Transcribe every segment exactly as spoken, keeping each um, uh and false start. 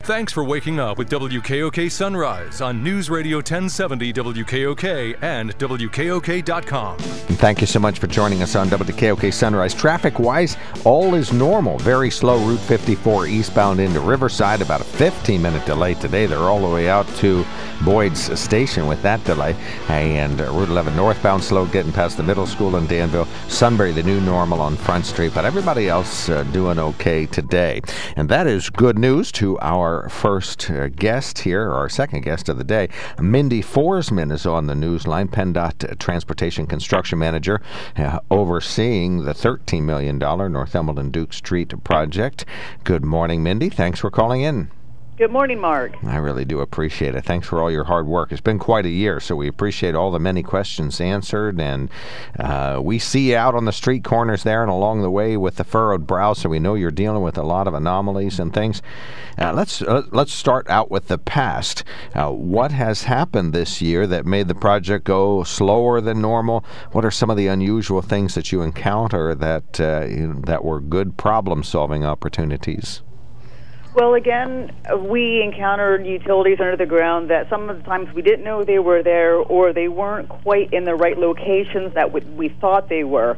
Thanks for waking up with W K O K Sunrise on News Radio ten seventy W K O K and W K O K dot com. And thank you so much for joining us on W K O K Sunrise. Traffic-wise, all is normal. Very slow Route fifty-four eastbound into Riverside. About a fifteen-minute delay today. They're all the way out to Boyd's Station with that delay. And uh, Route eleven northbound slow getting past the middle school in Danville. Sunbury, the new normal on Front Street. But everybody else uh, doing okay today. And that is good news to our first uh, guest here, or our second guest of the day. Mindy Forsman is on the news line, PennDOT Transportation Construction Manager, uh, overseeing the thirteen million dollars North Elmwood Duke Street project. Good morning, Mindy. Thanks for calling in. Good morning, Mark. I really do appreciate it. Thanks for all your hard work. It's been quite a year, so we appreciate all the many questions answered. And uh, we see you out on the street corners there and along the way with the furrowed brow, so we know you're dealing with a lot of anomalies and things. Uh, let's uh, let's start out with the past. Uh, what has happened this year that made the project go slower than normal? What are some of the unusual things that you encounter that uh, you know, that were good problem-solving opportunities? Well, again, we encountered utilities under the ground that some of the times we didn't know they were there, or they weren't quite in the right locations that we thought they were.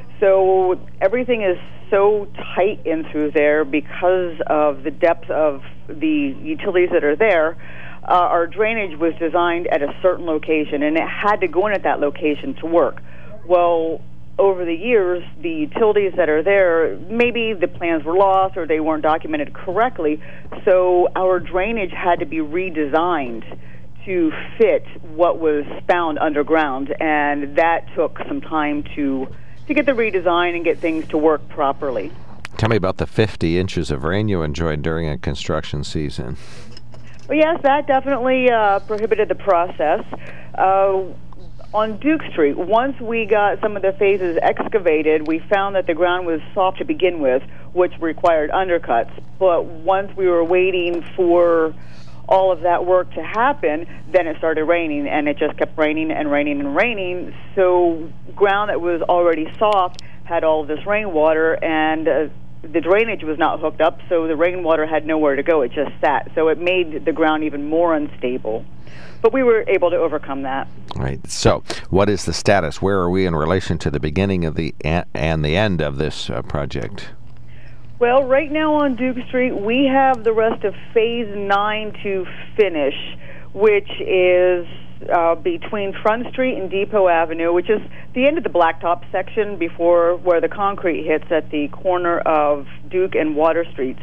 So everything is so tight in through there because of the depth of the utilities that are there. Uh, our drainage was designed at a certain location, and it had to go in at that location to work. Well, over the years, the utilities that are there, maybe the plans were lost or they weren't documented correctly, so our drainage had to be redesigned to fit what was found underground, and that took some time to to get the redesign and get things to work properly. Tell me about the fifty inches of rain you enjoyed during a construction season. Well, yes, that definitely uh, prohibited the process. Uh, On Duke Street, once we got some of the phases excavated, we found that the ground was soft to begin with, which required undercuts. But once we were waiting for all of that work to happen, then it started raining, and it just kept raining and raining and raining. So ground that was already soft had all of this rainwater, and uh, the drainage was not hooked up, so the rainwater had nowhere to go. It just sat. So it made the ground even more unstable. But we were able to overcome that. Right. So, what is the status? Where are we in relation to the beginning of the a- and the end of this uh, project? Well, right now on Duke Street, we have the rest of Phase nine to finish, which is uh, between Front Street and Depot Avenue, which is the end of the blacktop section before where the concrete hits at the corner of Duke and Water Streets.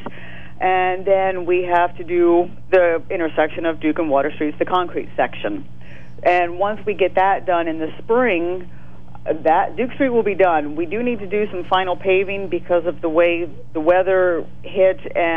And then we have to do the intersection of Duke and Water Streets, the concrete section. And once we get that done in the spring, that Duke Street will be done. We do need to do some final paving because of the way the weather hit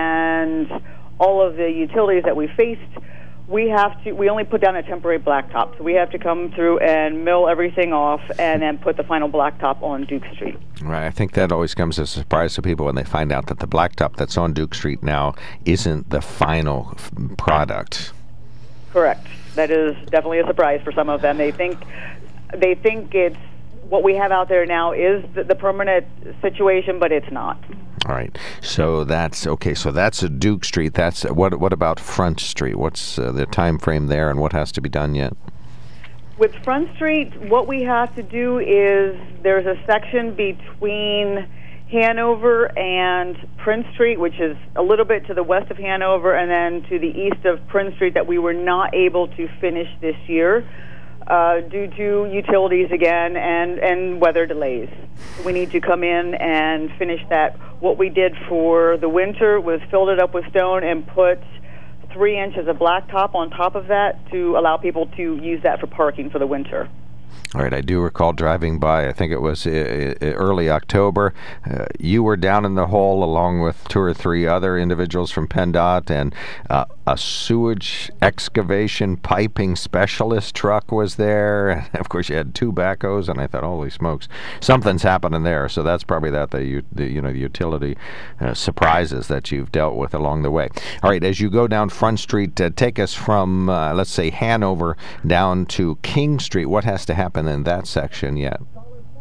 and all of the utilities that we faced. We have to. We only put down a temporary blacktop, so we have to come through and mill everything off and then put the final blacktop on Duke Street. Right. I think that always comes as a surprise to people when they find out that the blacktop that's on Duke Street now isn't the final f- product. Correct. That is definitely a surprise for some of them. They think they think it's what we have out there now is the, the permanent situation, but it's not. All right. So that's okay. So that's a Duke Street. That's what. What about Front Street? What's uh, the time frame there, and what has to be done yet? With Front Street, what we have to do is there's a section between Hanover and Prince Street, which is a little bit to the west of Hanover, and then to the east of Prince Street that we were not able to finish this year. Uh, due to utilities again and, and weather delays. We need to come in and finish that. What we did for the winter was filled it up with stone and put three inches of blacktop on top of that to allow people to use that for parking for the winter. All right, I do recall driving by, I think it was uh, early October. Uh, you were down in the hole along with two or three other individuals from PennDOT, and uh, a sewage excavation piping specialist truck was there. And of course, you had two backhoes, and I thought, holy smokes, something's happening there. So that's probably that the, the you know the utility uh, surprises that you've dealt with along the way. All right, as you go down Front Street, uh, take us from, uh, let's say, Hanover down to King Street. What has to happen in that section yet?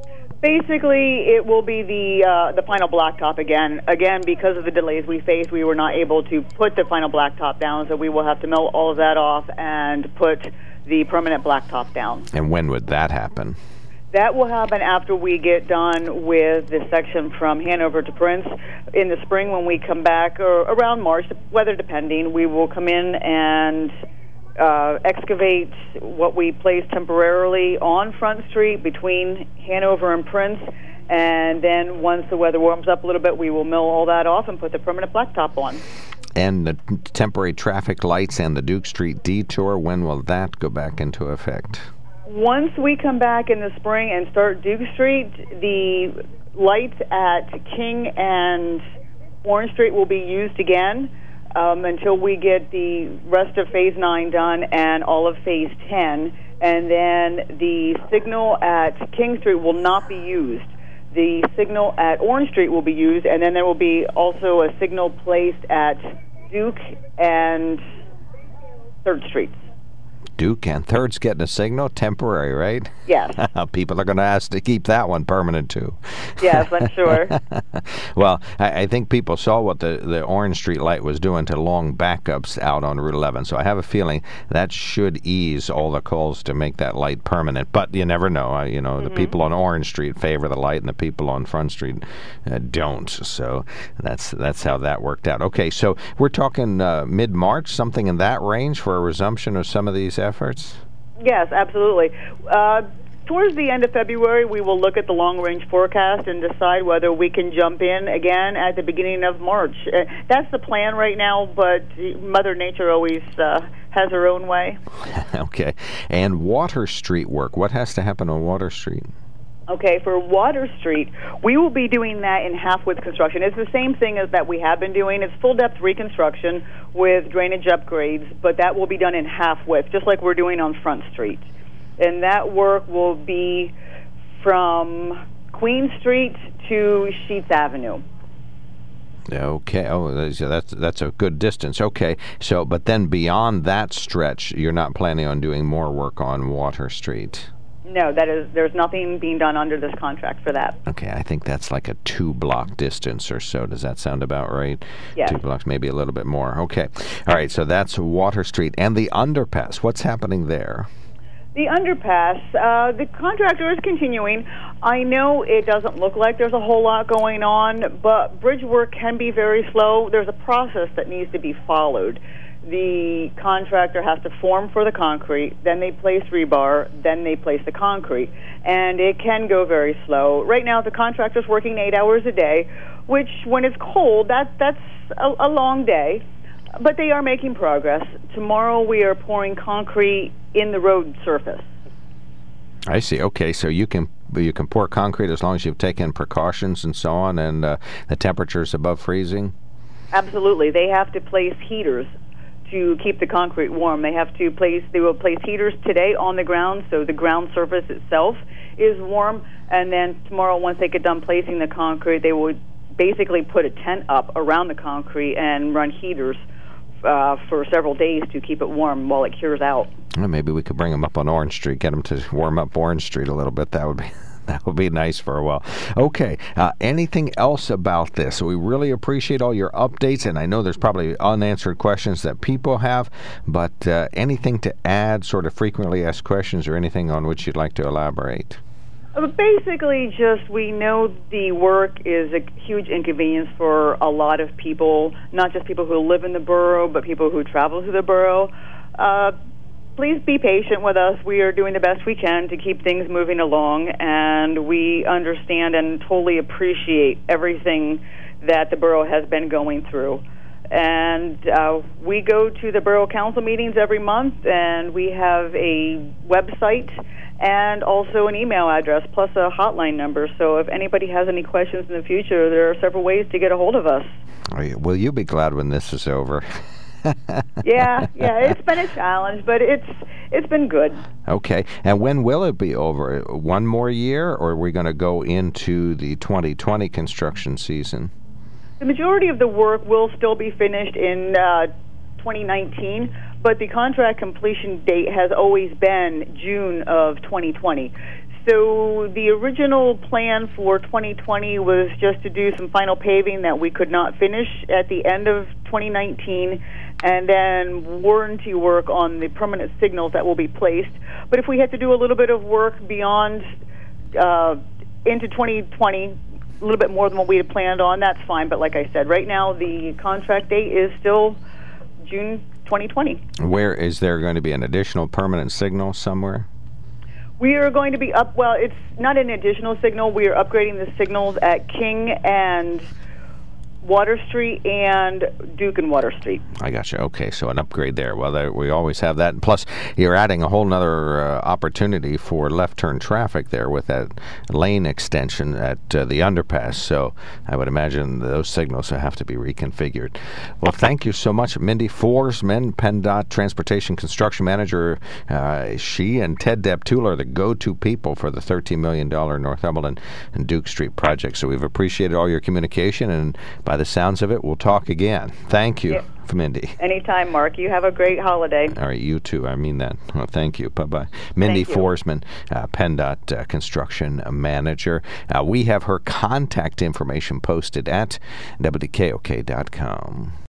Basically, it will be the uh, the final blacktop again. Again, because of the delays we faced, we were not able to put the final blacktop down, so we will have to mill all of that off and put the permanent blacktop down. And when would that happen? That will happen after we get done with the section from Hanover to Prince. In the spring, when we come back, or around March, weather depending, we will come in and uh, excavate what we placed temporarily on Front Street between Hanover and Prince. And then once the weather warms up a little bit, we will mill all that off and put the permanent blacktop on. And the temporary traffic lights and the Duke Street detour, when will that go back into effect? Once we come back in the spring and start Duke Street, the lights at King and Orange Street will be used again um, until we get the rest of Phase nine done and all of Phase ten. And then the signal at King Street will not be used. The signal at Orange Street will be used, and then there will be also a signal placed at Duke and third Streets. Duke and third's getting a signal, temporary, right? Yes. People are going to ask to keep that one permanent, too. Yes, I'm sure. Well, I, I think people saw what the, the Orange Street light was doing to long backups out on Route eleven, so I have a feeling that should ease all the calls to make that light permanent. But you never know. Uh, you know, mm-hmm. The people on Orange Street favor the light, and the people on Front Street uh, don't. So that's that's how that worked out. Okay, so we're talking uh, mid-March, something in that range for a resumption of some of these efforts? Yes, absolutely. Uh, towards the end of February, we will look at the long-range forecast and decide whether we can jump in again at the beginning of March. Uh, that's the plan right now, but Mother Nature always uh, has her own way. Okay. And Water Street work, what has to happen on Water Street? Okay, for Water Street, we will be doing that in half-width construction. It's the same thing as that we have been doing. It's full-depth reconstruction with drainage upgrades, but that will be done in half-width, just like we're doing on Front Street. And that work will be from Queen Street to Sheets Avenue. Okay. Oh, that's that's a good distance. Okay. So, but then beyond that stretch, you're not planning on doing more work on Water Street? No, that is. There's nothing being done under this contract for that. Okay, I think that's like a two-block distance or so. Does that sound about right? Yes. Two blocks, maybe a little bit more. Okay. All right, so that's Water Street. And the underpass, what's happening there? The underpass, uh, the contractor is continuing. I know it doesn't look like there's a whole lot going on, but bridge work can be very slow. There's a process that needs to be followed. The contractor has to form for the concrete, then they place rebar, then they place the concrete. And it can go very slow. Right now, the contractor's working eight hours a day, which, when it's cold, that that's a, a long day. But they are making progress. Tomorrow, we are pouring concrete in the road surface. I see. Okay, so you can you can pour concrete as long as you've taken precautions and so on, and uh, the temperature's above freezing? Absolutely. They have to place heaters to keep the concrete warm. They have to place, they will place heaters today on the ground, so the ground surface itself is warm, and then tomorrow, once they get done placing the concrete, they will basically put a tent up around the concrete and run heaters uh, for several days to keep it warm while it cures out. Well, maybe we could bring them up on Orange Street, get them to warm up Orange Street a little bit. That would be... That would be nice for a while. Okay, uh, anything else about this? We really appreciate all your updates, and I know there's probably unanswered questions that people have, but uh, anything to add, sort of frequently asked questions, or anything on which you'd like to elaborate? Uh, basically, just we know the work is a huge inconvenience for a lot of people, not just people who live in the borough, but people who travel to the borough. Uh, Please be patient with us. We are doing the best we can to keep things moving along, and we understand and totally appreciate everything that the borough has been going through. And uh, we go to the borough council meetings every month, and we have a website and also an email address, plus a hotline number. So if anybody has any questions in the future, there are several ways to get a hold of us. Will you be glad when this is over? yeah, yeah, it's been a challenge, but it's it's been good. Okay, and when will it be over? One more year, or are we going to go into the twenty twenty construction season? The majority of the work will still be finished in uh, twenty nineteen, but the contract completion date has always been June of twenty twenty. So the original plan for twenty twenty was just to do some final paving that we could not finish at the end of twenty nineteen, and then warranty work on the permanent signals that will be placed. But if we had to do a little bit of work beyond uh, into twenty twenty, a little bit more than what we had planned on, that's fine. But like I said, right now the contract date is still June twenty twenty. Where is there going to be an additional permanent signal somewhere? We are going to be up, well, it's not an additional signal. We are upgrading the signals at King and Water Street and Duke and Water Street. I got you. Okay, so an upgrade there. Well, there, we always have that. Plus, you're adding a whole other uh, opportunity for left-turn traffic there with that lane extension at uh, the underpass. So I would imagine those signals will have to be reconfigured. Well, thank you so much. Mindy Forsman, PennDOT Transportation Construction Manager. Uh, she and Ted Deptula are the go-to people for the thirteen million dollars Northumberland and Duke Street project. So we've appreciated all your communication, and by the sounds of it, we'll talk again. Thank you, yeah. Mindy. Anytime, Mark. You have a great holiday. All right, you too. I mean that. Well, thank you. Bye-bye. Mindy Forsman, uh, PennDOT uh, Construction Manager. Uh, we have her contact information posted at W K O K dot com.